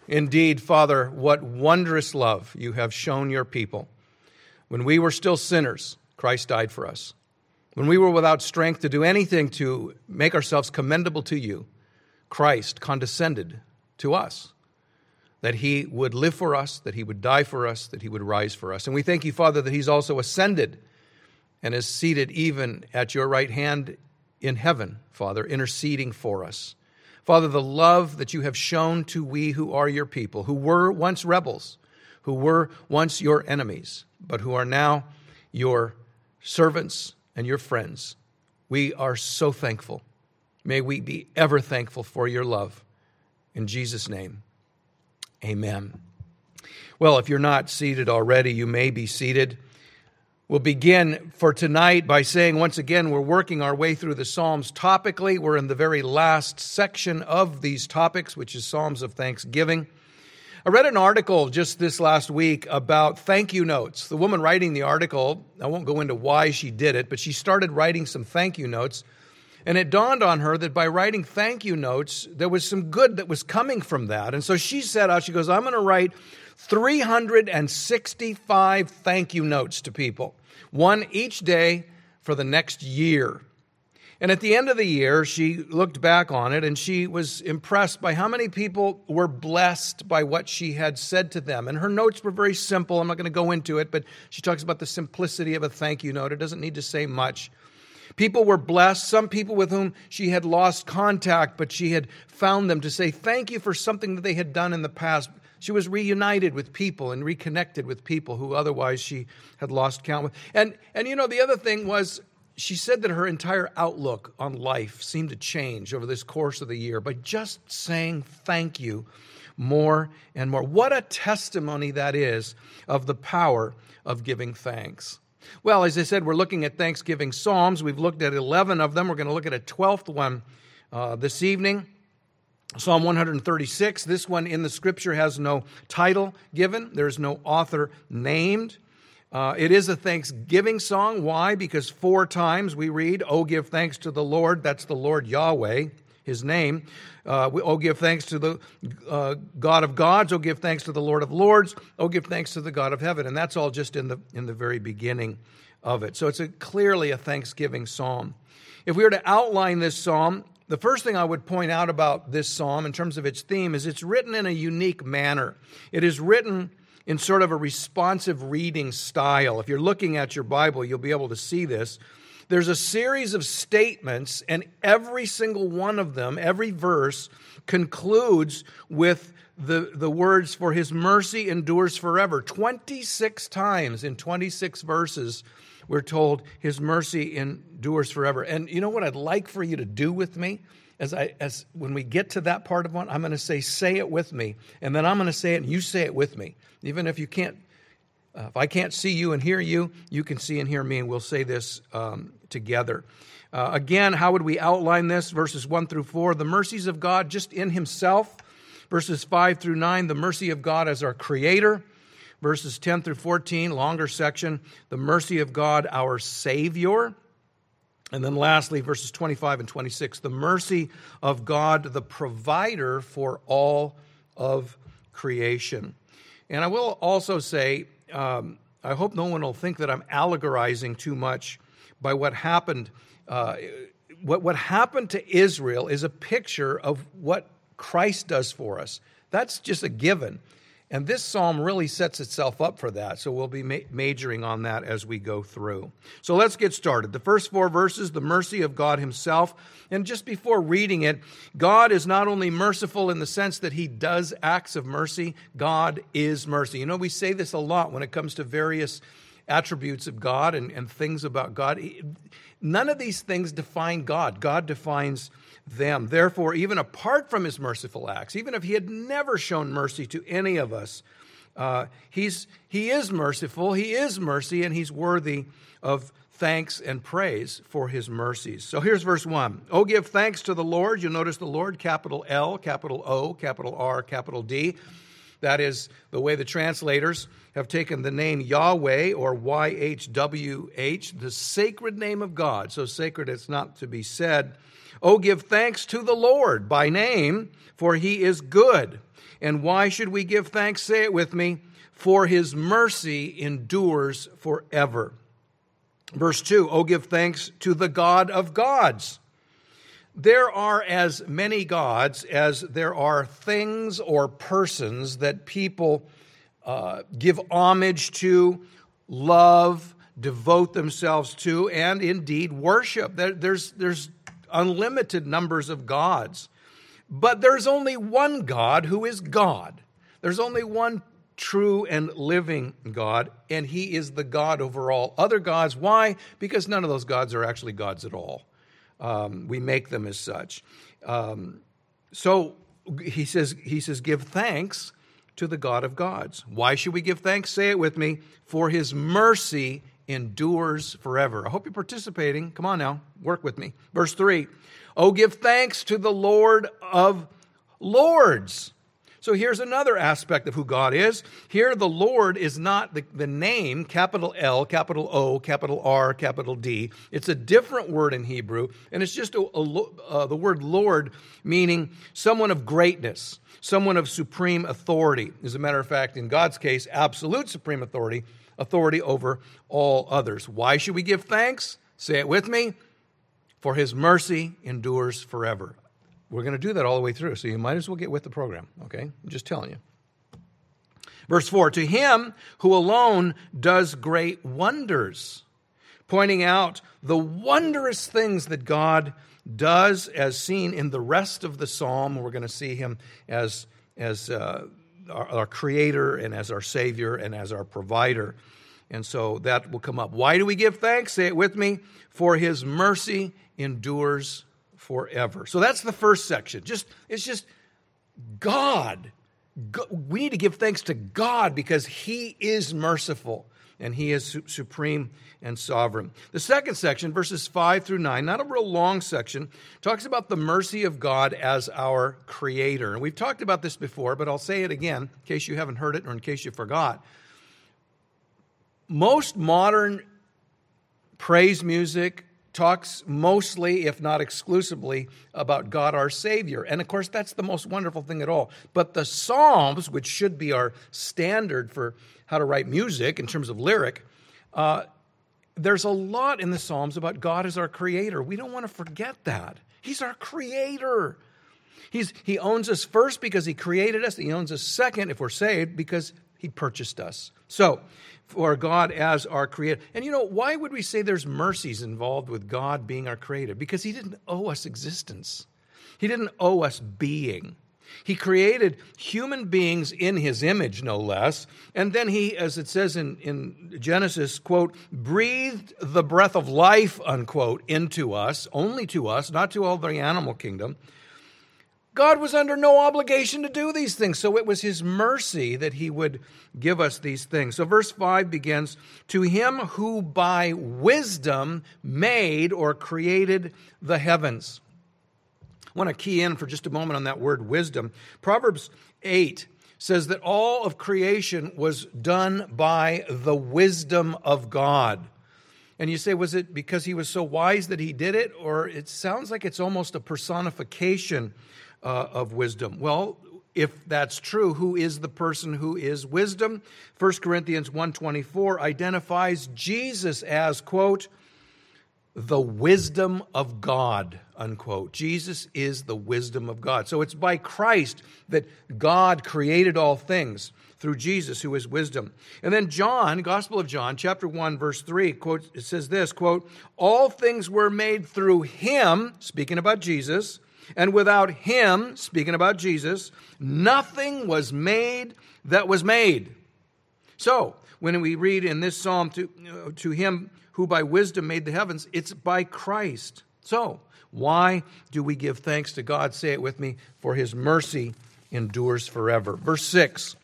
Indeed, Father, what wondrous love you have shown your people. When we were still sinners, Christ died for us. When we were without strength to do anything to make ourselves commendable to you, Christ condescended to us, that he would live for us, that he would die for us, that he would rise for us. And we thank you, Father, that he's also ascended and is seated even at your right hand in heaven, Father, interceding for us. Father, the love that you have shown to we who are your people, who were once rebels, who were once your enemies, but who are now your servants and your friends. We are so thankful. May we be ever thankful for your love. In Jesus' name, amen. Well, if you're not seated already, you may be seated. We'll begin for tonight by saying, once again, we're working our way through the Psalms topically. We're in the very last section of these topics, which is Psalms of Thanksgiving. I read an article just this last week about thank you notes. The woman writing the article, I won't go into why she did it, but she started writing some thank you notes. And it dawned on her that by writing thank you notes, there was some good that was coming from that. And so she set out, she goes, I'm going to write 365 thank you notes to people, one each day for the next year. And at the end of the year, she looked back on it and she was impressed by how many people were blessed by what she had said to them. And her notes were very simple. I'm not going to go into it, but she talks about the simplicity of a thank you note. It doesn't need to say much. People were blessed, some people with whom she had lost contact, but she had found them to say thank you for something that they had done in the past. She was reunited with people and reconnected with people who otherwise she had lost count with. And you know, the other thing was, she said that her entire outlook on life seemed to change over this course of the year by just saying thank you more and more. What a testimony that is of the power of giving thanks. Well, as I said, we're looking at Thanksgiving Psalms. We've looked at 11 of them. We're going to look at a 12th one this evening. Psalm 136. This one in the Scripture has no title given. There's no author named. It is a thanksgiving song. Why? Because 4 times we read, "Oh, give thanks to the Lord." That's the Lord Yahweh, his name. "Oh, give thanks to the God of gods." "Oh, give thanks to the Lord of lords." "Oh, give thanks to the God of heaven." And that's all just in the very beginning of it. So it's clearly a thanksgiving psalm. If we were to outline this psalm, the first thing I would point out about this psalm in terms of its theme is it's written in a unique manner. It is written in sort of a responsive reading style. If you're looking at your Bible, you'll be able to see this. There's a series of statements, and every single one of them, every verse, concludes with the words, "For his mercy endures forever." 26 times in 26 verses, we're told his mercy endures forever. And you know what I'd like for you to do with me? As when we get to that part of one, I'm going to say it with me. And then I'm going to say it and you say it with me. Even if you can't, if I can't see you and hear you, you can see and hear me, and we'll say this together. Again, how would we outline this? Verses 1 through 4, the mercies of God just in himself. Verses 5 through 9, the mercy of God as our creator. Verses 10 through 14, longer section, the mercy of God, our Savior. And then lastly, verses 25 and 26, the mercy of God, the provider for all of creation. And I will also say, I hope no one will think that I'm allegorizing too much by what happened. What happened to Israel is a picture of what Christ does for us. That's just a given. And this psalm really sets itself up for that. So we'll be majoring on that as we go through. So let's get started. The first 4 verses, the mercy of God himself. And just before reading it, God is not only merciful in the sense that he does acts of mercy, God is mercy. You know, we say this a lot when it comes to various attributes of God and things about God. None of these things define God. God defines them. Therefore, even apart from his merciful acts, even if he had never shown mercy to any of us, he is merciful, he is mercy, and he's worthy of thanks and praise for his mercies. So here's verse 1. "Oh, give thanks to the Lord." You'll notice the Lord, capital L, capital O, capital R, capital D. That is the way the translators have taken the name Yahweh, or YHWH, the sacred name of God. So sacred it's not to be said. Oh, give thanks to the Lord by name, for he is good. And why should we give thanks? Say it with me. For his mercy endures forever. Verse 2, oh, give thanks to the God of gods. There are as many gods as there are things or persons that people give homage to, love, devote themselves to, and indeed worship. There's unlimited numbers of gods. But there's only one God who is God. There's only one true and living God, and he is the God over all other gods. Why? Because none of those gods are actually gods at all. We make them as such. So he says, give thanks to the God of gods. Why should we give thanks? Say it with me. For his mercy endures forever. I hope you're participating. Come on now, work with me. Verse 3, oh, give thanks to the Lord of lords. So here's another aspect of who God is. Here, the Lord is not the name, capital L, capital O, capital R, capital D. It's a different word in Hebrew, and it's just the word Lord, meaning someone of greatness, someone of supreme authority. As a matter of fact, in God's case, absolute supreme authority over all others. Why should we give thanks? Say it with me. For his mercy endures forever. We're going to do that all the way through, so you might as well get with the program, okay? I'm just telling you. Verse 4, to him who alone does great wonders, pointing out the wondrous things that God does as seen in the rest of the psalm. We're going to see him as our creator and as our savior and as our provider. And so that will come up. Why do we give thanks? Say it with me. For his mercy endures forever. So that's the first section. It's just God. We need to give thanks to God because he is merciful and he is supreme and sovereign. The second section, verses 5 through 9, not a real long section, talks about the mercy of God as our creator. And we've talked about this before, but I'll say it again in case you haven't heard it or in case you forgot. Most modern praise music talks mostly, if not exclusively, about God our Savior. And of course, that's the most wonderful thing at all. But the Psalms, which should be our standard for how to write music in terms of lyric, there's a lot in the Psalms about God as our creator. We don't want to forget that. He's our creator. He owns us first because he created us. He owns us second, if we're saved, because he purchased us. So, for God as our creator. And you know, why would we say there's mercies involved with God being our creator? Because he didn't owe us existence. He didn't owe us being. He created human beings in his image, no less. And then he, as it says in Genesis, quote, breathed the breath of life, unquote, into us, only to us, not to all the animal kingdom. God was under no obligation to do these things, so it was his mercy that he would give us these things. So verse 5 begins, to him who by wisdom made or created the heavens. I want to key in for just a moment on that word wisdom. Proverbs 8 says that all of creation was done by the wisdom of God. And you say, was it because he was so wise that he did it? Or it sounds like it's almost a personification of wisdom. Well, if that's true, who is the person who is wisdom? 1 Corinthians 1:24 identifies Jesus as, quote, the wisdom of God, unquote. Jesus is the wisdom of God. So it's by Christ that God created all things through Jesus, who is wisdom. And then John, Gospel of John, chapter 1, verse 3, quote, it says this, quote, all things were made through him, speaking about Jesus, and without him, speaking about Jesus, nothing was made that was made. So, when we read in this psalm, to him who by wisdom made the heavens, it's by Christ. So, why do we give thanks to God? Say it with me, for his mercy endures forever. Verse 6.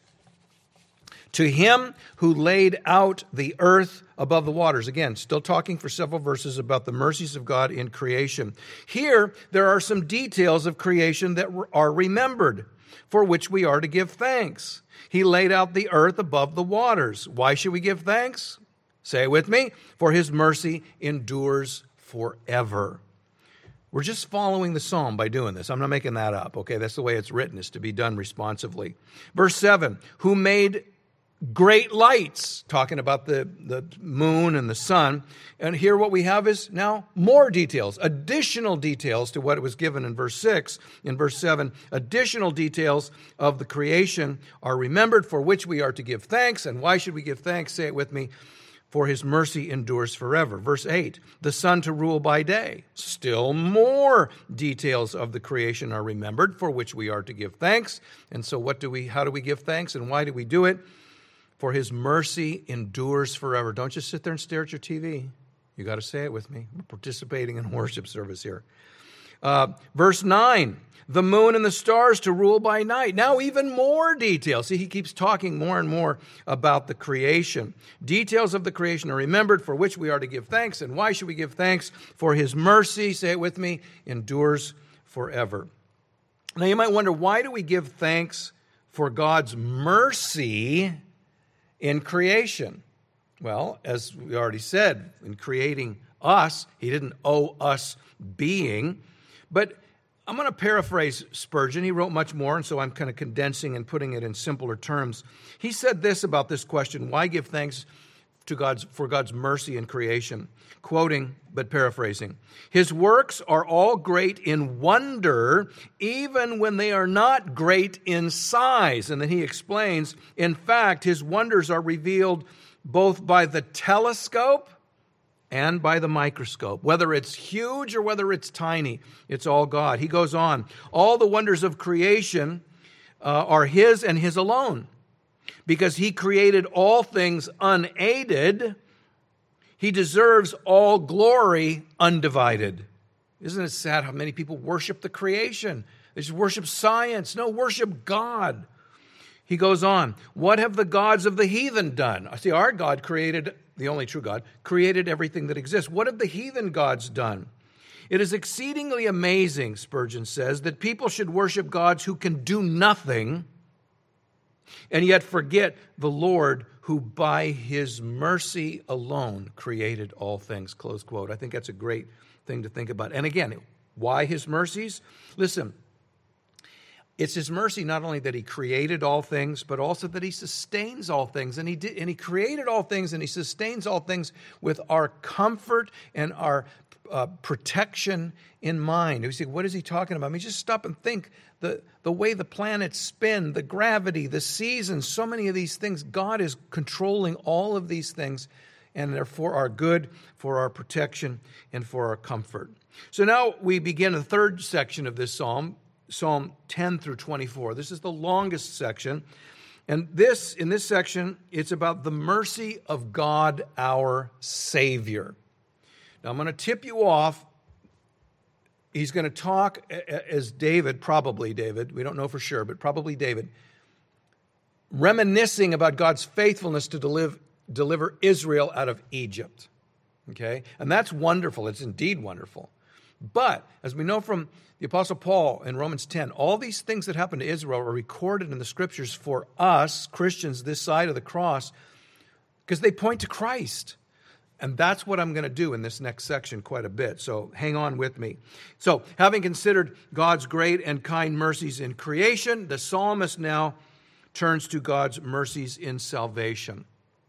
To him who laid out the earth above the waters. Again, still talking for several verses about the mercies of God in creation. Here, there are some details of creation that are remembered, for which we are to give thanks. He laid out the earth above the waters. Why should we give thanks? Say it with me. For his mercy endures forever. We're just following the psalm by doing this. I'm not making that up, okay? That's the way it's written, is to be done responsively. Verse 7, who made great lights, talking about the moon and the sun. And here what we have is now more details, additional details to what was given in verse 6. In verse 7, additional details of the creation are remembered, for which we are to give thanks. And why should we give thanks? Say it with me. For his mercy endures forever. Verse 8, the sun to rule by day. Still more details of the creation are remembered, for which we are to give thanks. And so how do we give thanks, and why do we do it? For his mercy endures forever. Don't just sit there and stare at your TV. You got to say it with me. We're participating in worship service here. Verse 9, the moon and the stars to rule by night. Now even more details. See, he keeps talking more and more about the creation. Details of the creation are remembered, for which we are to give thanks. And why should we give thanks? For his mercy, say it with me, endures forever. Now you might wonder, why do we give thanks for God's mercy in creation? Well, as we already said, in creating us, he didn't owe us being. But I'm going to paraphrase Spurgeon. He wrote much more, and so I'm kind of condensing and putting it in simpler terms. He said this about this question, why give thanks for God's mercy in creation? Quoting, but paraphrasing, his works are all great in wonder, even when they are not great in size. And then he explains, in fact, his wonders are revealed both by the telescope and by the microscope. Whether it's huge or whether it's tiny, it's all God. He goes on, all the wonders of creation are his and his alone. Because he created all things unaided, he deserves all glory undivided. Isn't it sad how many people worship the creation? They just worship science. No, worship God. He goes on, what have the gods of the heathen done? See, our God created, the only true God, created everything that exists. What have the heathen gods done? It is exceedingly amazing, Spurgeon says, that people should worship gods who can do nothing and yet forget the Lord who by his mercy alone created all things, close quote. I think that's a great thing to think about. And again, why his mercies? Listen, it's his mercy not only that he created all things, but also that he sustains all things. And he created all things and he sustains all things with our comfort and our protection in mind. You say, what is he talking about? I mean, just stop and think. The way the planets spin, the gravity, the seasons, so many of these things, God is controlling all of these things, and they're for our good, for our protection, and for our comfort. So now we begin the third section of this psalm, Psalm 10 through 24. This is the longest section. And in this section, it's about the mercy of God, our Savior. Now, I'm going to tip you off. He's going to talk as David, probably David, we don't know for sure, but probably David, reminiscing about God's faithfulness to deliver Israel out of Egypt. Okay? And that's wonderful. It's indeed wonderful. But, as we know from the Apostle Paul in Romans 10, all these things that happened to Israel are recorded in the Scriptures for us, Christians, this side of the cross, because they point to Christ. And that's what I'm going to do in this next section quite a bit. So hang on with me. So having considered God's great and kind mercies in creation, the psalmist now turns to God's mercies in salvation.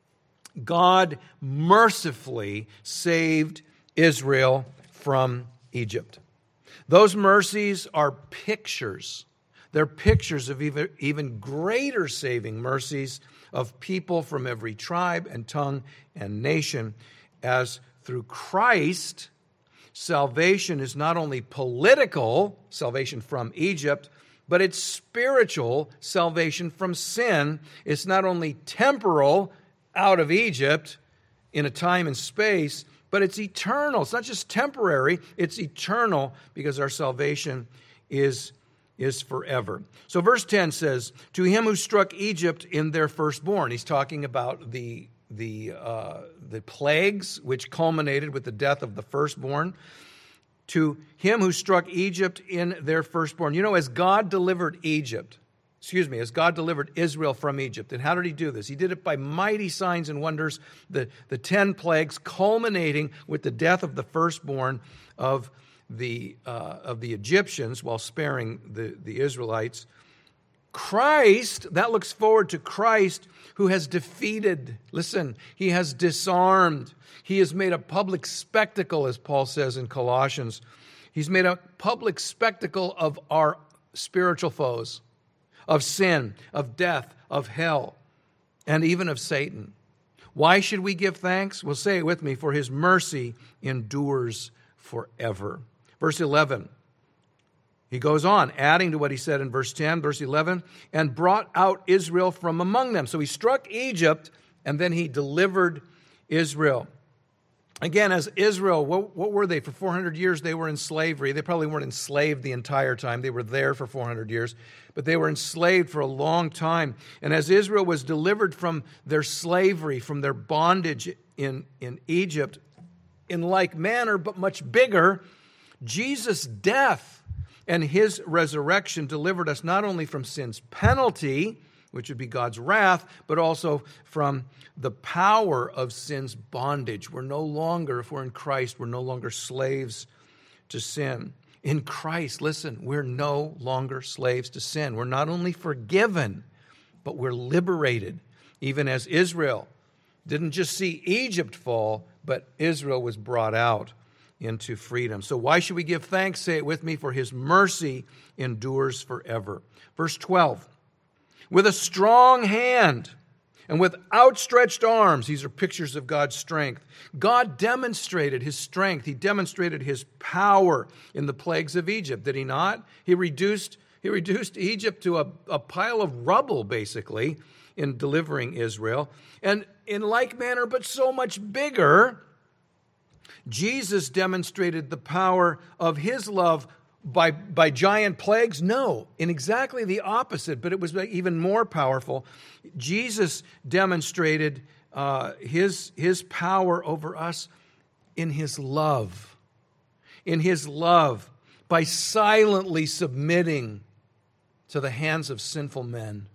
God mercifully saved Israel from Egypt. Those mercies are pictures. They're pictures of even greater saving mercies of people from every tribe and tongue and nation, as through Christ, salvation is not only political, salvation from Egypt, but it's spiritual, salvation from sin. It's not only temporal, out of Egypt, in a time and space, but it's eternal. It's not just temporary, it's eternal, because our salvation is forever. So verse 10 says, to him who struck Egypt in their firstborn. He's talking about the plagues which culminated with the death of the firstborn. To him who struck Egypt in their firstborn. You know, as God delivered Israel from Egypt. And how did he do this? He did it by mighty signs and wonders, the 10 plagues culminating with the death of the firstborn of the Egyptians while sparing the Israelites. Christ, that looks forward to Christ, who has defeated, listen, he has disarmed. He has made a public spectacle, as Paul says in Colossians. He's made a public spectacle of our spiritual foes, of sin, of death, of hell, and even of Satan. Why should we give thanks? Well, say it with me, for his mercy endures forever. Verse 11. He goes on, adding to what he said in verse 10, verse 11, and brought out Israel from among them. So he struck Egypt, and then he delivered Israel. Again, as Israel, what were they? For 400 years, they were in slavery. They probably weren't enslaved the entire time. They were there for 400 years, but they were enslaved for a long time. And as Israel was delivered from their slavery, from their bondage in Egypt, in like manner, but much bigger, Jesus' death and his resurrection delivered us not only from sin's penalty, which would be God's wrath, but also from the power of sin's bondage. We're no longer, if we're in Christ, we're no longer slaves to sin. In Christ, listen, we're no longer slaves to sin. We're not only forgiven, but we're liberated, even as Israel didn't just see Egypt fall, but Israel was brought out into freedom. So why should we give thanks? Say it with me, for his mercy endures forever. Verse 12, with a strong hand and with outstretched arms, these are pictures of God's strength. God demonstrated his strength. He demonstrated his power in the plagues of Egypt, did he not? He reduced Egypt to a pile of rubble, basically, in delivering Israel. And in like manner, but so much bigger, Jesus demonstrated the power of his love by giant plagues? No, in exactly the opposite, but it was even more powerful. Jesus demonstrated his power over us in his love. In his love, by silently submitting to the hands of sinful men.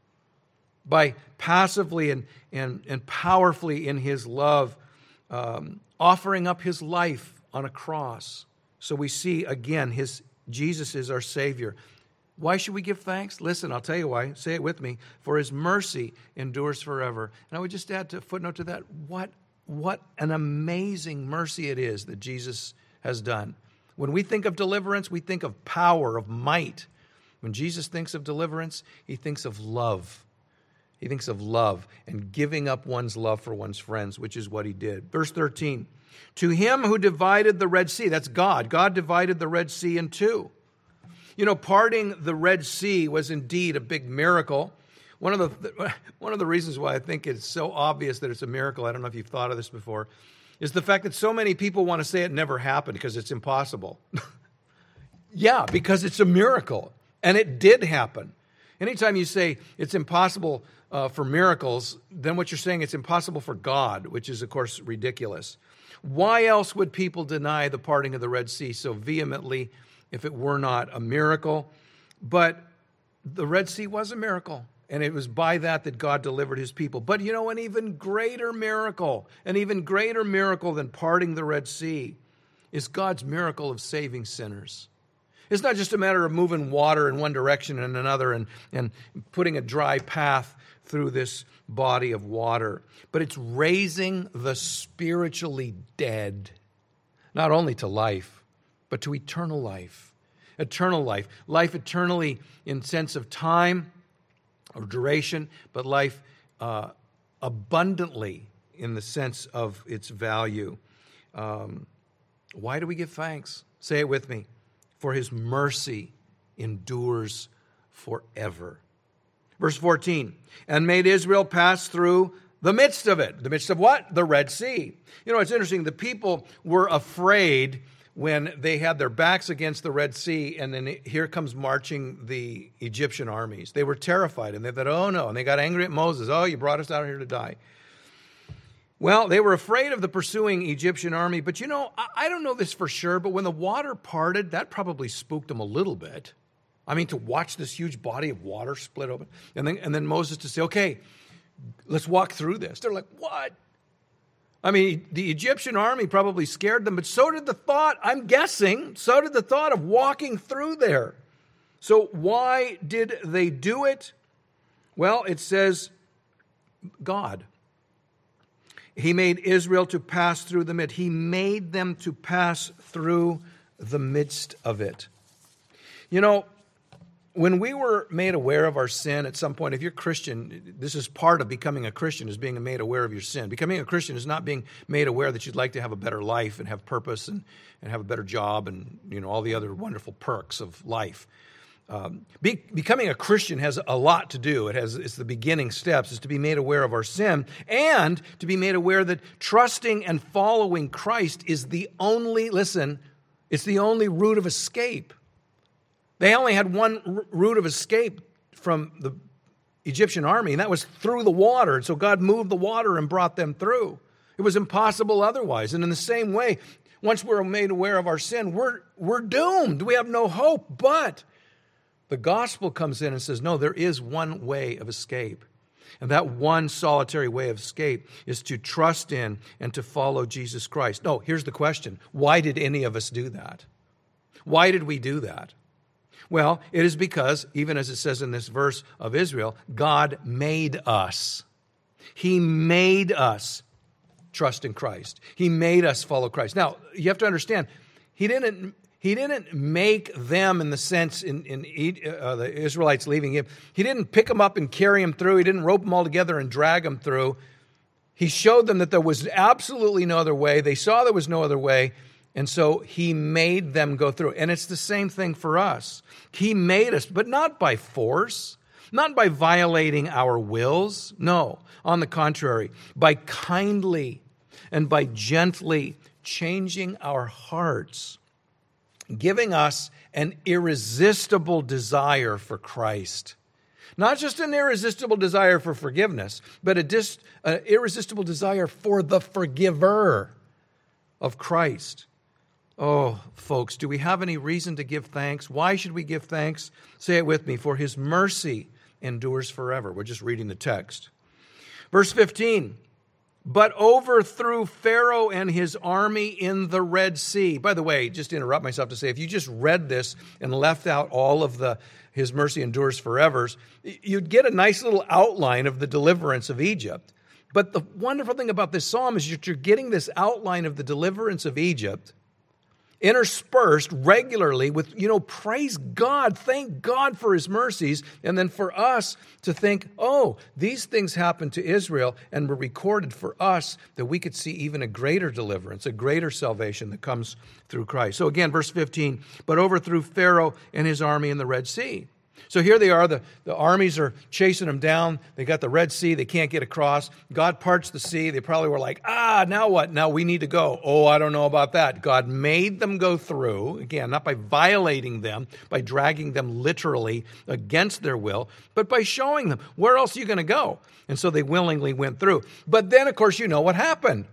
By passively and powerfully in his love, offering up his life on a cross. So we see, again, Jesus is our Savior. Why should we give thanks? Listen, I'll tell you why. Say it with me. For his mercy endures forever. And I would just add a footnote to that. What an amazing mercy it is that Jesus has done. When we think of deliverance, we think of power, of might. When Jesus thinks of deliverance, he thinks of love. He thinks of love and giving up one's love for one's friends, which is what he did. Verse 13, to him who divided the Red Sea, that's God. God divided the Red Sea in two. You know, parting the Red Sea was indeed a big miracle. One of the reasons why I think it's so obvious that it's a miracle, I don't know if you've thought of this before, is the fact that so many people want to say it never happened because it's impossible. Yeah, because it's a miracle, and it did happen. Anytime you say it's impossible for miracles, then what you're saying, it's impossible for God, which is, of course, ridiculous. Why else would people deny the parting of the Red Sea so vehemently if it were not a miracle? But the Red Sea was a miracle, and it was by that God delivered his people. But you know, an even greater miracle than parting the Red Sea is God's miracle of saving sinners. It's not just a matter of moving water in one direction and another and putting a dry path through this body of water, but it's raising the spiritually dead, not only to life, but to eternal life. Eternal life. Life eternally in sense of time or duration, but life abundantly in the sense of its value. Why do we give thanks? Say it with me. For his mercy endures forever. Verse 14, and made Israel pass through the midst of it. The midst of what? The Red Sea. You know, it's interesting. The people were afraid when they had their backs against the Red Sea, and then here comes marching the Egyptian armies. They were terrified, and they thought, oh no, and they got angry at Moses. Oh, you brought us out here to die. Well, they were afraid of the pursuing Egyptian army, but you know, I don't know this for sure, but when the water parted, that probably spooked them a little bit. I mean, to watch this huge body of water split open, and then Moses to say, okay, let's walk through this. They're like, what? I mean, the Egyptian army probably scared them, but so did the thought, I'm guessing, so did the thought of walking through there. So why did they do it? Well, it says God. He made Israel to pass through the midst. He made them to pass through the midst of it. You know, when we were made aware of our sin at some point, if you're Christian, this is part of becoming a Christian, is being made aware of your sin. Becoming a Christian is not being made aware that you'd like to have a better life and have purpose and have a better job and, you know, all the other wonderful perks of life. Becoming a Christian has a lot to do. It's the beginning steps, is to be made aware of our sin and to be made aware that trusting and following Christ is the only, listen, it's the only route of escape. They only had one route of escape from the Egyptian army, and that was through the water. And so God moved the water and brought them through. It was impossible otherwise. And in the same way, once we're made aware of our sin, we're doomed. We have no hope. But the gospel comes in and says, no, there is one way of escape. And that one solitary way of escape is to trust in and to follow Jesus Christ. No, here's the question. Why did any of us do that? Why did we do that? Well, it is because, even as it says in this verse of Israel, God made us. He made us trust in Christ. He made us follow Christ. Now, you have to understand, He didn't make them in the sense in the Israelites leaving him. He didn't pick them up and carry them through. He didn't rope them all together and drag them through. He showed them that there was absolutely no other way. They saw there was no other way. And so he made them go through. And it's the same thing for us. He made us, but not by force, not by violating our wills. No, on the contrary, by kindly and by gently changing our hearts, giving us an irresistible desire for Christ. Not just an irresistible desire for forgiveness, but an irresistible desire for the forgiver of Christ. Oh, folks, do we have any reason to give thanks? Why should we give thanks? Say it with me. For his mercy endures forever. We're just reading the text. Verse 15. But overthrew Pharaoh and his army in the Red Sea. By the way, just to interrupt myself to say, if you just read this and left out all of his mercy endures forever, you'd get a nice little outline of the deliverance of Egypt. But the wonderful thing about this psalm is that you're getting this outline of the deliverance of Egypt interspersed regularly with, praise God, thank God for his mercies, and then for us to think, oh, these things happened to Israel and were recorded for us that we could see even a greater deliverance, a greater salvation that comes through Christ. So again, verse 15, but overthrew Pharaoh and his army in the Red Sea. So here they are, the armies are chasing them down. They got the Red Sea, they can't get across. God parts the sea. They probably were like, now what? Now we need to go. Oh, I don't know about that. God made them go through, again, not by violating them, by dragging them literally against their will, but by showing them, where else are you going to go? And so they willingly went through. But then, of course, you know what happened.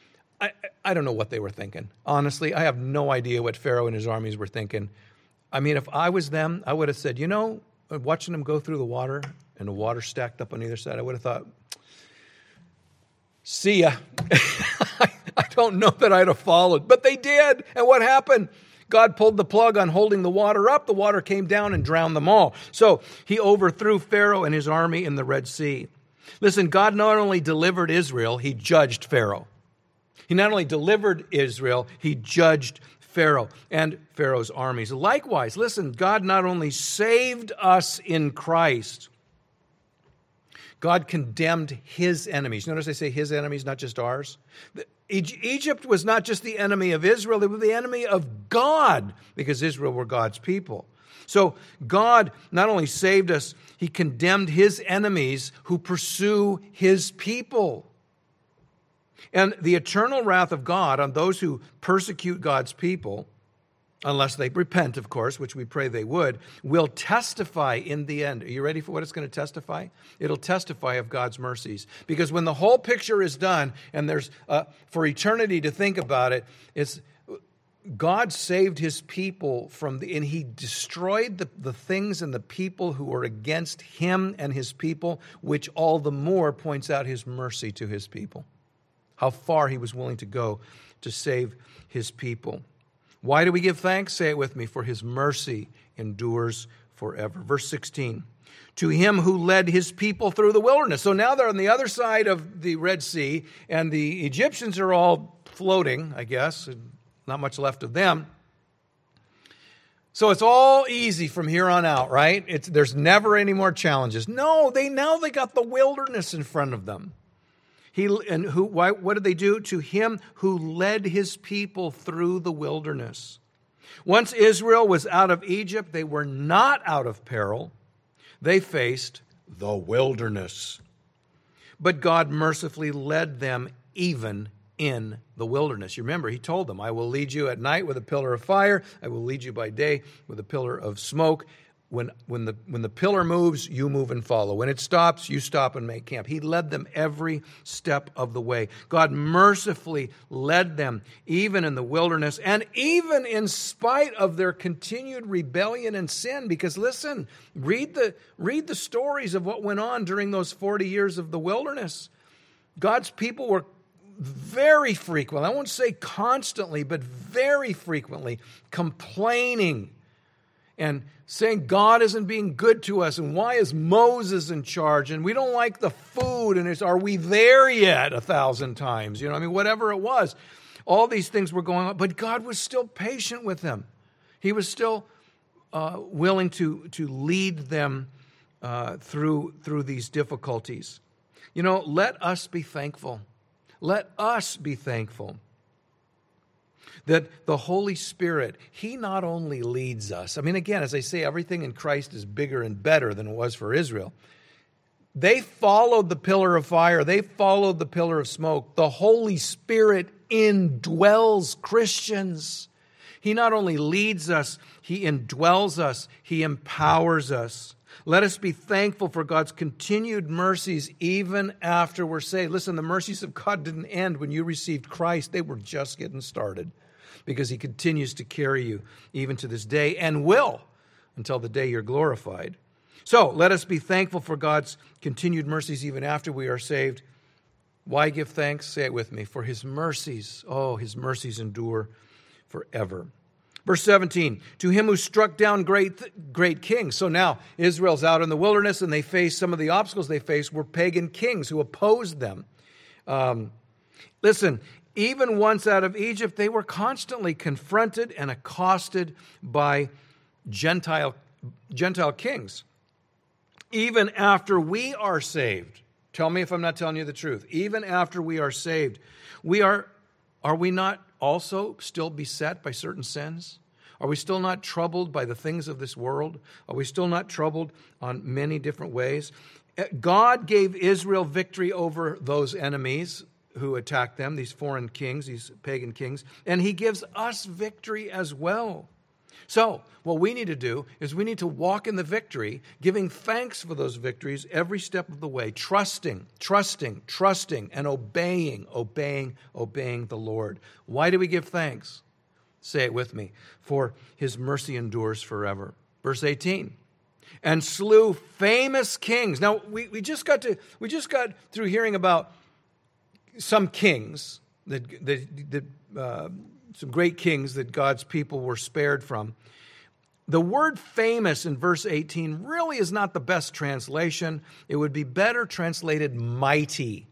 I don't know what they were thinking. Honestly, I have no idea what Pharaoh and his armies were thinking. I mean, if I was them, I would have said, watching them go through the water and the water stacked up on either side, I would have thought, see ya. I don't know that I'd have followed, but they did. And what happened? God pulled the plug on holding the water up. The water came down and drowned them all. So he overthrew Pharaoh and his army in the Red Sea. Listen, God not only delivered Israel, he judged Pharaoh. He not only delivered Israel, he judged Pharaoh and Pharaoh's armies. Likewise, listen, God not only saved us in Christ, God condemned his enemies. Notice I say his enemies, not just ours. Egypt was not just the enemy of Israel, they were the enemy of God, because Israel were God's people. So God not only saved us, he condemned his enemies who pursue his people. And the eternal wrath of God on those who persecute God's people, unless they repent, of course, which we pray they would, will testify in the end. Are you ready for what it's going to testify? It'll testify of God's mercies. Because when the whole picture is done, and there's for eternity to think about it, it's God saved his people and he destroyed the things and the people who were against him and his people, which all the more points out his mercy to his people. how far he was willing to go to save his people. Why do we give thanks? Say it with me. For his mercy endures forever. Verse 16. To him who led his people through the wilderness. So now they're on the other side of the Red Sea, and the Egyptians are all floating, I guess. Not much left of them. So it's all easy from here on out, right? There's never any more challenges. No, they got the wilderness in front of them. What did they do? To him who led his people through the wilderness. Once Israel was out of Egypt, they were not out of peril. They faced the wilderness. But God mercifully led them even in the wilderness. You remember, he told them, I will lead you at night with a pillar of fire. I will lead you by day with a pillar of smoke. When the pillar moves, you move and follow. When it stops, you stop and make camp. He led them every step of the way. God mercifully led them even in the wilderness, and even in spite of their continued rebellion and sin. Because listen, read the stories of what went on during those 40 years of the wilderness. God's people were very frequently, I won't say constantly, but very frequently complaining and saying God isn't being good to us, and why is Moses in charge, and we don't like the food, and are we there yet 1,000 times? Whatever it was. All these things were going on, but God was still patient with them. He was still willing to lead them through these difficulties. Let us be thankful. Let us be thankful that the Holy Spirit, he not only leads us. Again, as I say, everything in Christ is bigger and better than it was for Israel. They followed the pillar of fire. They followed the pillar of smoke. The Holy Spirit indwells Christians. He not only leads us, he indwells us. He empowers us. Let us be thankful for God's continued mercies even after we're saved. Listen, the mercies of God didn't end when you received Christ. They were just getting started, because he continues to carry you even to this day, and will until the day you're glorified. So let us be thankful for God's continued mercies even after we are saved. Why give thanks? Say it with me. For his mercies, his mercies endure forever. Verse 17, to him who struck down great kings. So now Israel's out in the wilderness, and they face some of the obstacles they faced were pagan kings who opposed them. Listen, even once out of Egypt, they were constantly confronted and accosted by Gentile kings. Even after we are saved, tell me if I'm not telling you the truth, even after we are saved, are we not also still beset by certain sins? Are we still not troubled by the things of this world? Are we still not troubled on many different ways? God gave Israel victory over those enemies who attacked them, these foreign kings, these pagan kings, and he gives us victory as well. So what we need to do is we need to walk in the victory, giving thanks for those victories every step of the way, trusting, and obeying the Lord. Why do we give thanks? Say it with me. For his mercy endures forever. Verse 18. And slew famous kings. Now we just got through hearing about some kings some great kings that God's people were spared from. The word famous in verse 18 really is not the best translation. It would be better translated mighty.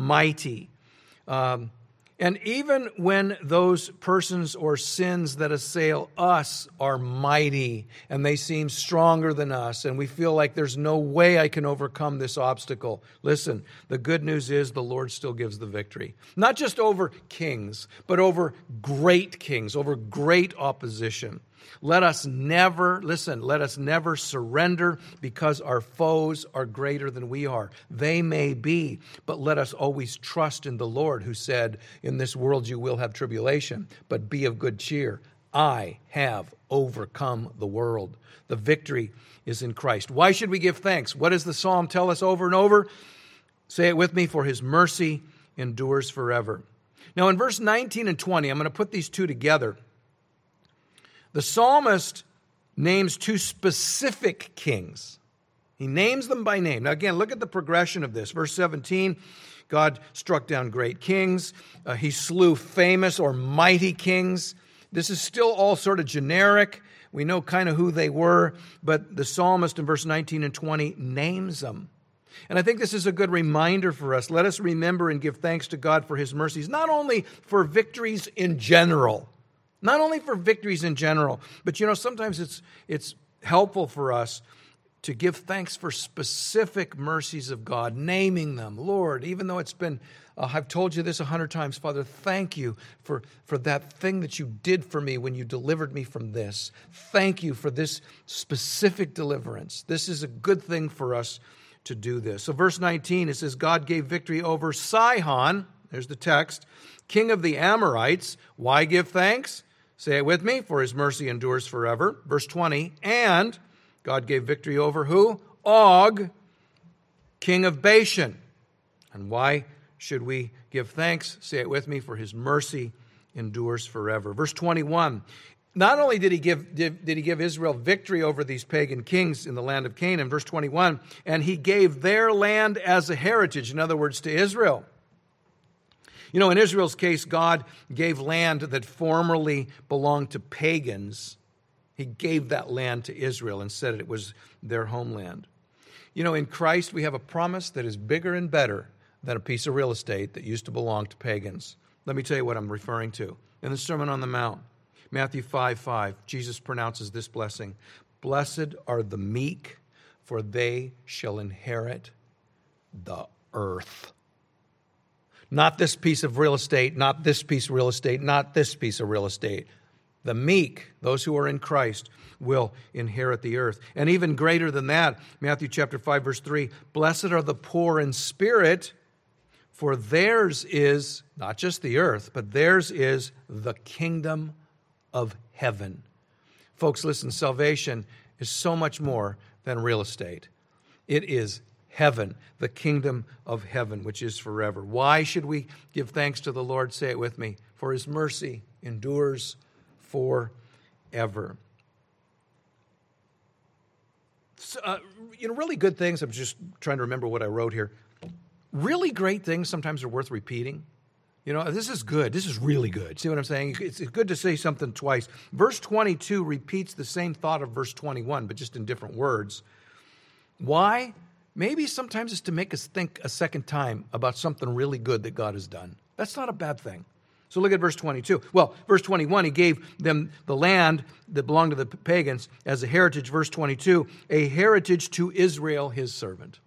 And even when those persons or sins that assail us are mighty and they seem stronger than us and we feel like there's no way I can overcome this obstacle, listen, the good news is the Lord still gives the victory. Not just over kings, but over great kings, over great opposition. Let us never surrender because our foes are greater than we are. They may be, but let us always trust in the Lord, who said, in this world you will have tribulation, but be of good cheer. I have overcome the world. The victory is in Christ. Why should we give thanks? What does the psalm tell us over and over? Say it with me, for his mercy endures forever. Now in verse 19 and 20, I'm going to put these two together. The psalmist names two specific kings. He names them by name. Now again, look at the progression of this. Verse 17, God struck down great kings. He slew famous or mighty kings. This is still all sort of generic. We know kind of who they were, but the psalmist in verse 19 and 20 names them. And I think this is a good reminder for us. Let us remember and give thanks to God for his mercies, not only for victories in general, but sometimes it's helpful for us to give thanks for specific mercies of God, naming them. Lord, even though it's been, I've told you this 100 times, Father, thank you for that thing that you did for me when you delivered me from this. Thank you for this specific deliverance. This is a good thing for us to do this. So verse 19, it says, God gave victory over Sihon, there's the text, king of the Amorites. Why give thanks? Say it with me, for his mercy endures forever. Verse 20, and God gave victory over who? Og, king of Bashan. And why should we give thanks? Say it with me, for his mercy endures forever. Verse 21, not only did he give Israel victory over these pagan kings in the land of Canaan, verse 21, and he gave their land as a heritage, in other words, to Israel. You know, in Israel's case, God gave land that formerly belonged to pagans. He gave that land to Israel and said it was their homeland. You know, in Christ, we have a promise that is bigger and better than a piece of real estate that used to belong to pagans. Let me tell you what I'm referring to. In the Sermon on the Mount, Matthew 5:5, Jesus pronounces this blessing. Blessed are the meek, for they shall inherit the earth. Not this piece of real estate, not this piece of real estate, not this piece of real estate. The meek, those who are in Christ, will inherit the earth. And even greater than that, Matthew chapter 5, verse 3, blessed are the poor in spirit, for theirs is, not just the earth, but theirs is the kingdom of heaven. Folks, listen, salvation is so much more than real estate. It is heaven, the kingdom of heaven, which is forever. Why should we give thanks to the Lord? Say it with me. For his mercy endures forever. So, really good things. I'm just trying to remember what I wrote here. Really great things sometimes are worth repeating. You know, this is good. This is really good. See what I'm saying? It's good to say something twice. Verse 22 repeats the same thought of verse 21, but just in different words. Why? Maybe sometimes it's to make us think a second time about something really good that God has done. That's not a bad thing. So look at verse 22. Well, verse 21, he gave them the land that belonged to the pagans as a heritage. Verse 22, a heritage to Israel, his servant.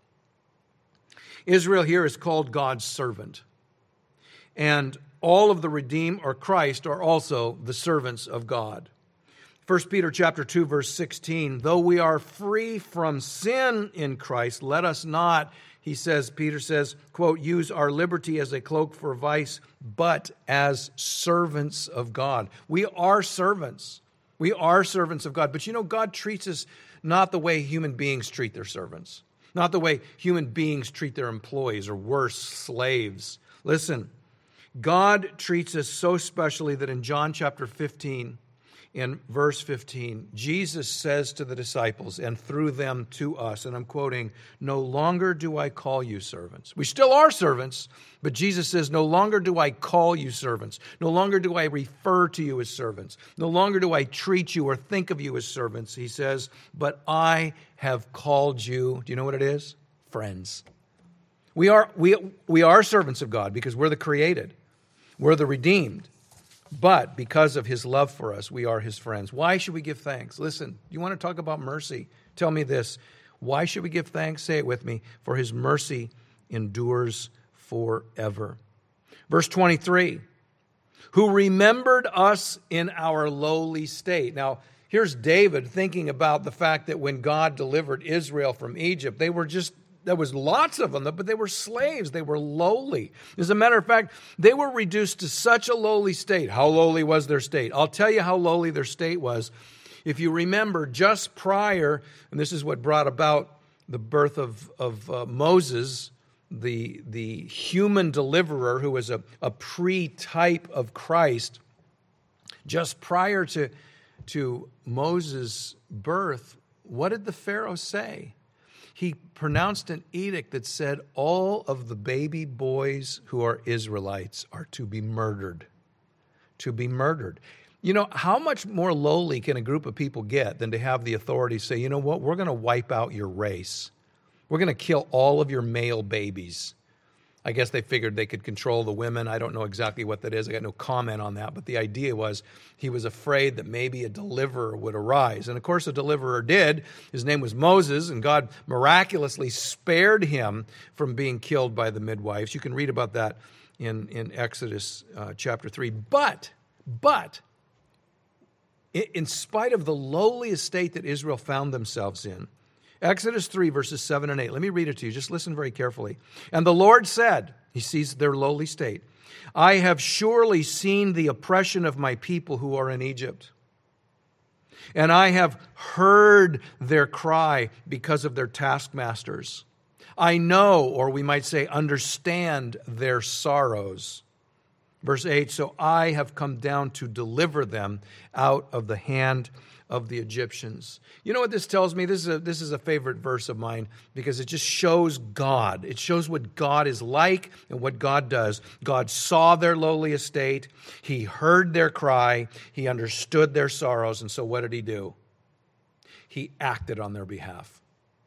Israel here is called God's servant. And all of the redeemed or Christ are also the servants of God. 1 Peter chapter 2, verse 16, though we are free from sin in Christ, let us not, Peter says, quote, use our liberty as a cloak for vice, but as servants of God. We are servants. We are servants of God. But you know, God treats us not the way human beings treat their servants, not the way human beings treat their employees or worse, slaves. Listen, God treats us so specially that in John chapter 15, in verse 15, Jesus says to the disciples and through them to us, and I'm quoting, no longer do I call you servants. We still are servants, but Jesus says, no longer do I call you servants. No longer do I refer to you as servants. No longer do I treat you or think of you as servants. He says, but I have called you, do you know what it is? Friends. We are servants of God because we're the created. We're the redeemed. But because of his love for us, we are his friends. Why should we give thanks? Listen, you want to talk about mercy? Tell me this. Why should we give thanks? Say it with me. For his mercy endures forever. Verse 23, who remembered us in our lowly state. Now, here's David thinking about the fact that when God delivered Israel from Egypt, there was lots of them, but they were slaves. They were lowly. As a matter of fact, they were reduced to such a lowly state. How lowly was their state? I'll tell you how lowly their state was. If you remember, just prior, and this is what brought about the birth of Moses, the human deliverer who was a pre-type of Christ, just prior to Moses' birth, what did the Pharaoh say? he pronounced an edict that said all of the baby boys who are Israelites are to be murdered. To be murdered. You know, how much more lowly can a group of people get than to have the authority say, you know what, we're going to wipe out your race. We're going to kill all of your male babies. I guess they figured they could control the women. I don't know exactly what that is. I got no comment on that. But the idea was he was afraid that maybe a deliverer would arise. And of course, a deliverer did. His name was Moses, and God miraculously spared him from being killed by the midwives. You can read about that in Exodus chapter 3. But, in spite of the lowly estate that Israel found themselves in, Exodus 3, verses 7 and 8. Let me read it to you. Just listen very carefully. And the Lord said, he sees their lowly state, I have surely seen the oppression of my people who are in Egypt. And I have heard their cry because of their taskmasters. I know, or we might say, understand their sorrows. Verse 8, so I have come down to deliver them out of the hand of the Egyptians. You know what this tells me? This is a favorite verse of mine because it just shows God. It shows what God is like and what God does. God saw their lowly estate. He heard their cry. He understood their sorrows. And so what did he do? He acted on their behalf.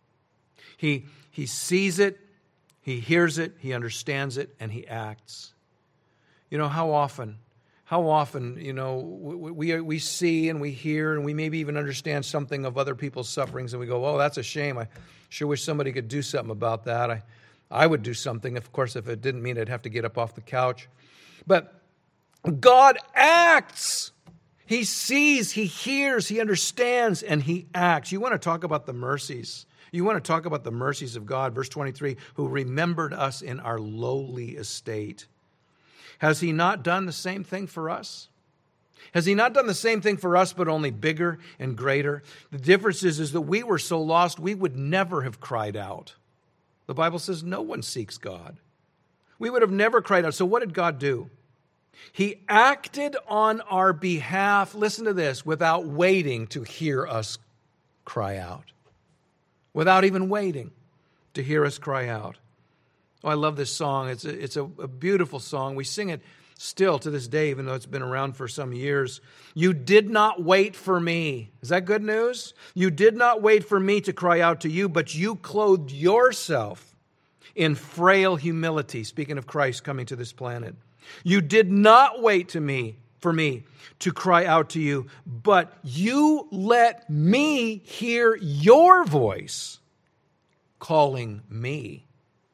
He sees it. He hears it. He understands it. And he acts. You know, how often, you know, we see and we hear and we maybe even understand something of other people's sufferings and we go, oh, that's a shame. I sure wish somebody could do something about that. I would do something. Of course, if it didn't mean I'd have to get up off the couch. But God acts. He sees, he hears, he understands, and he acts. You want to talk about the mercies. You want to talk about the mercies of God. Verse 23, who remembered us in our lowly estate. Has he not done the same thing for us? Has he not done the same thing for us, but only bigger and greater? The difference is that we were so lost, we would never have cried out. The Bible says no one seeks God. We would have never cried out. So what did God do? He acted on our behalf, listen to this, without waiting to hear us cry out. Without even waiting to hear us cry out. Oh, I love this song. It's a beautiful song. We sing it still to this day, even though it's been around for some years. You did not wait for me. Is that good news? You did not wait for me to cry out to you, but you clothed yourself in frail humility. Speaking of Christ coming to this planet. You did not wait for me to cry out to you, but you let me hear your voice calling me.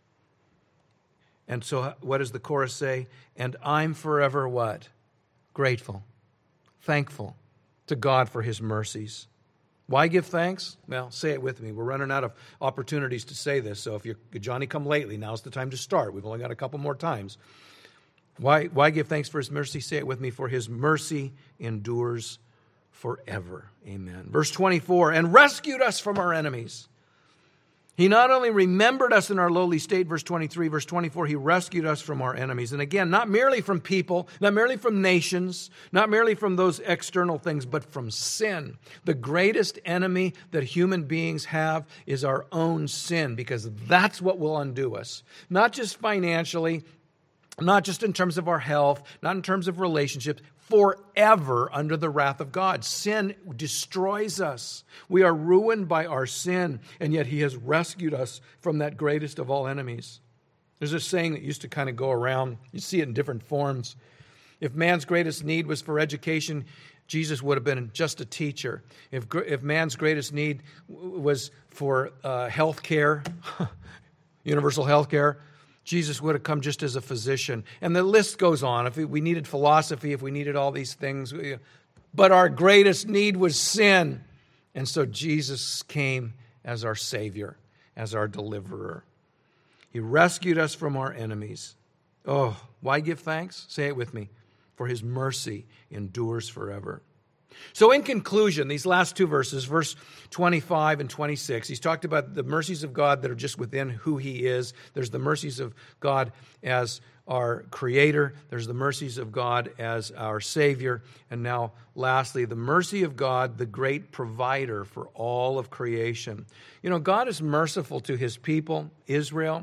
And so what does the chorus say? And I'm forever what? Grateful, thankful to God for his mercies. Why give thanks? Well, say it with me. We're running out of opportunities to say this. So if you're Johnny come lately, now's the time to start. We've only got a couple more times. Why give thanks for his mercy? Say it with me. For his mercy endures forever. Amen. Verse 24, and rescued us from our enemies. He not only remembered us in our lowly state, verse 23, verse 24, he rescued us from our enemies. And again, not merely from people, not merely from nations, not merely from those external things, but from sin. The greatest enemy that human beings have is our own sin, because that's what will undo us. Not just financially, not just in terms of our health, not in terms of relationships, forever under the wrath of God. Sin destroys us. We are ruined by our sin, and yet he has rescued us from that greatest of all enemies. There's a saying that used to kind of go around. You see it in different forms. If man's greatest need was for education, Jesus would have been just a teacher. If man's greatest need was for health care, universal health care, Jesus would have come just as a physician. And the list goes on. If we needed philosophy, if we needed all these things. But our greatest need was sin. And so Jesus came as our Savior, as our deliverer. He rescued us from our enemies. Oh, why give thanks? Say it with me. For his mercy endures forever. So in conclusion, these last two verses, verse 25 and 26, he's talked about the mercies of God that are just within who he is. There's the mercies of God as our Creator. There's the mercies of God as our Savior. And now, lastly, the mercy of God, the great provider for all of creation. You know, God is merciful to his people, Israel,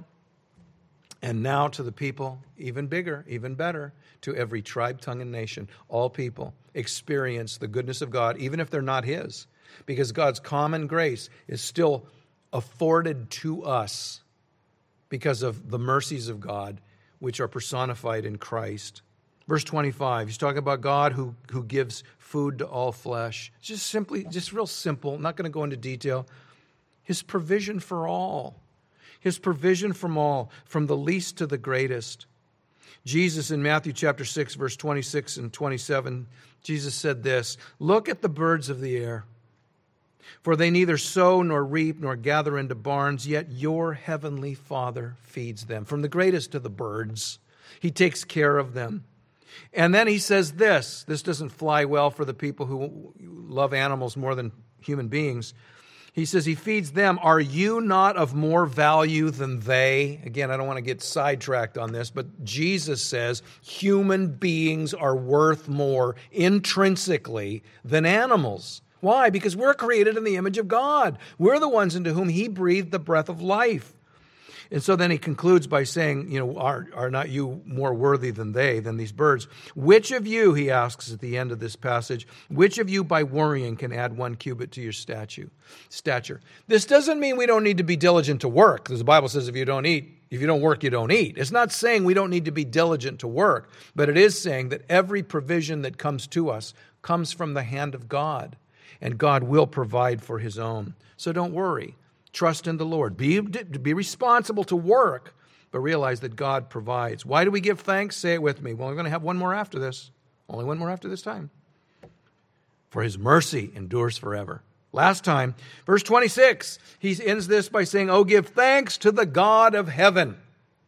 and now to the people, even bigger, even better, to every tribe, tongue, and nation. All people experience the goodness of God, even if they're not his, because God's common grace is still afforded to us because of the mercies of God, which are personified in Christ. Verse 25, he's talking about God who gives food to all flesh. Just real simple, not going to go into detail. His provision for all. His provision from all, from the least to the greatest. Jesus in Matthew chapter 6, verse 26 and 27, Jesus said this, "Look at the birds of the air, for they neither sow nor reap nor gather into barns, yet your heavenly Father feeds them." From the greatest to the birds, he takes care of them. And then he says this doesn't fly well for the people who love animals more than human beings. He says he feeds them. Are you not of more value than they? Again, I don't want to get sidetracked on this, but Jesus says human beings are worth more intrinsically than animals. Why? Because we're created in the image of God. We're the ones into whom he breathed the breath of life. And so then he concludes by saying, you know, are not you more worthy than they, than these birds? Which of you, he asks at the end of this passage, which of you by worrying can add 1 cubit to your stature? This doesn't mean we don't need to be diligent to work, because the Bible says if you don't work, you don't eat. It's not saying we don't need to be diligent to work, but it is saying that every provision that comes to us comes from the hand of God, and God will provide for his own. So don't worry. Trust in the Lord. Be responsible to work, but realize that God provides. Why do we give thanks? Say it with me. Well, we're going to have one more after this. Only one more after this time. For his mercy endures forever. Last time, verse 26, he ends this by saying, "Oh, give thanks to the God of heaven."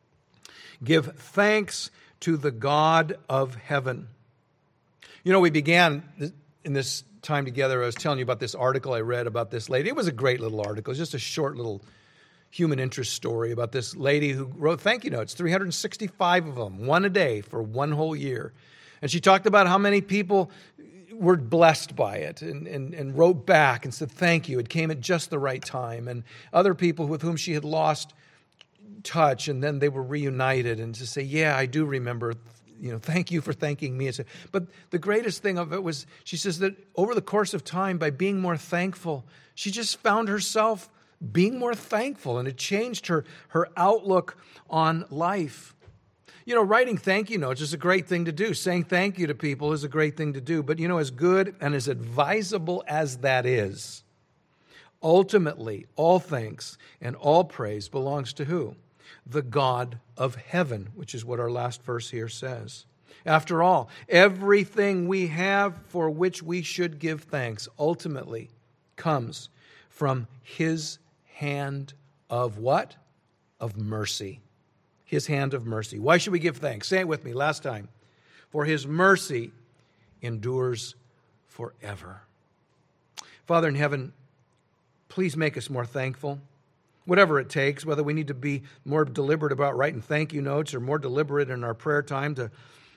Give thanks to the God of heaven. You know, we began in this time together, I was telling you about this article I read about this lady. It was a great little article. It was just a short little human interest story about this lady who wrote thank you notes, 365 of them, one a day for one whole year. And she talked about how many people were blessed by it and wrote back and said thank you. It came at just the right time. And other people with whom she had lost touch, and then they were reunited, and to say, yeah, I do remember, you know, thank you for thanking me. But the greatest thing of it was, she says that over the course of time, by being more thankful, she just found herself being more thankful, and it changed her outlook on life. You know, writing thank you notes is a great thing to do. Saying thank you to people is a great thing to do. But, you know, as good and as advisable as that is, ultimately, all thanks and all praise belongs to who? The God of heaven, which is what our last verse here says. After all, everything we have for which we should give thanks ultimately comes from his hand of what? Of mercy. His hand of mercy. Why should we give thanks? Say it with me last time. For his mercy endures forever. Father in heaven, please make us more thankful. Whatever it takes, whether we need to be more deliberate about writing thank you notes or more deliberate in our prayer time to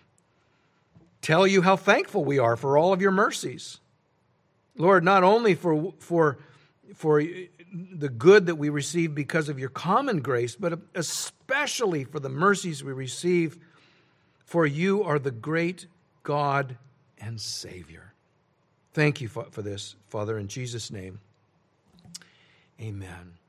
tell you how thankful we are for all of your mercies. Lord, not only for the good that we receive because of your common grace, but especially for the mercies we receive, for you are the great God and Savior. Thank you for this, Father, in Jesus' name. Amen.